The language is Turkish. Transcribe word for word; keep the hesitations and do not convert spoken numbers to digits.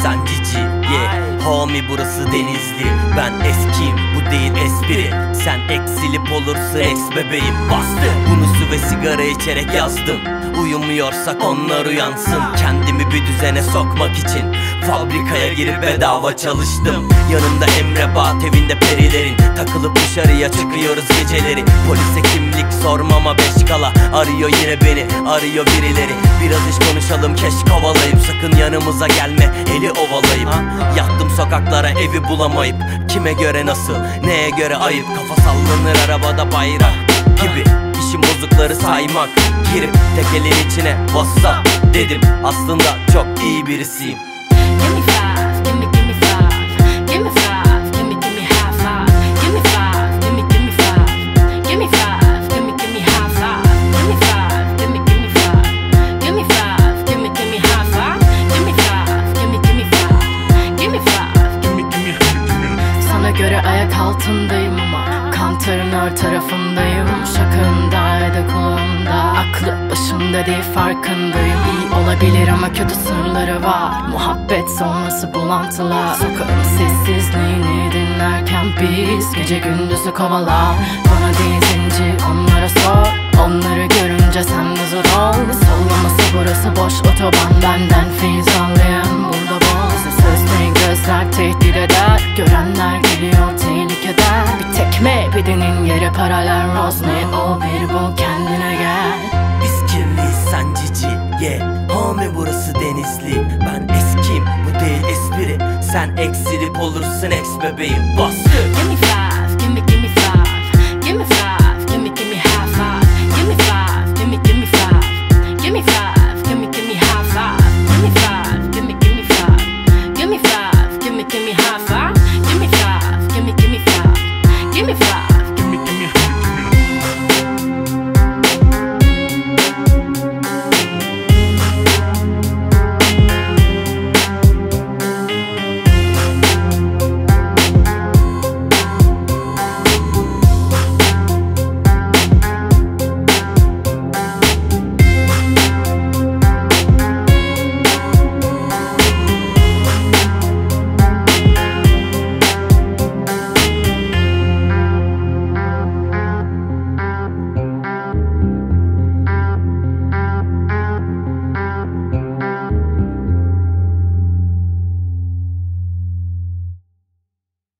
sen cici yeah. Homie burası Denizli, ben eskiyim, bu değil espri. Sen eksilip olursun ex bebeğim. Bastı bunu su ve sigara içerek yazdım. Uyumuyorsak onlar uyansın. Kendimi bir düzene sokmak için fabrikaya girip bedava çalıştım. Yanımda Emre Bağat, evinde perilerin. Takılıp dışarıya çıkıyoruz geceleri. Polise kimlik sormama beş kala. Arıyor yine beni, arıyor birileri. Biraz iş konuşalım, keş kovalayıp. Sakın yanımıza gelme, eli ovalayıp. Yattım sokaklara evi bulamayıp. Kime göre nasıl, neye göre ayıp. Kafa sallanır arabada bayrak gibi. İşim bozukları saymak, girip tekelin içine WhatsApp dedim. Aslında çok iyi birisiyim. Give me five, give me, give me five. Give me five, give me, give me high five. Give me five, give me, give me five. Give me five, give me, give me high five. Give me five, give me, give me five. Give me five, give me, give me high five. Give me five, give me, give me five. Give me five, give me, give me high. Sana göre ayak altındayım ama kantarın her tarafındayım. Şakağındaydı kulağımda, aklı başımda değil farkındayım. İyi olabilir ama kötü sırları var. Muhabbet sonrası bulantılar. Sokağın sessizliğini dinlerken biz gece gündüzü kovalar. Bana değil zenci, onlara sor. Onları görünce sen de zor ol. Sallaması burası boş otoban. Benden feyiz almayan burada bol. Sözlerin gözler tehdit eder. Görenler geliyor tehlikeden. Bir tekme bedenin yere paralel. Rose ne o bir bul kendine gel. Biz kirliyiz sen cici yeah. Homie burası Denizli, ben eskiyim, bu değil espri. Sen eksilip olursun ex bebeğim. Bastı Give me five.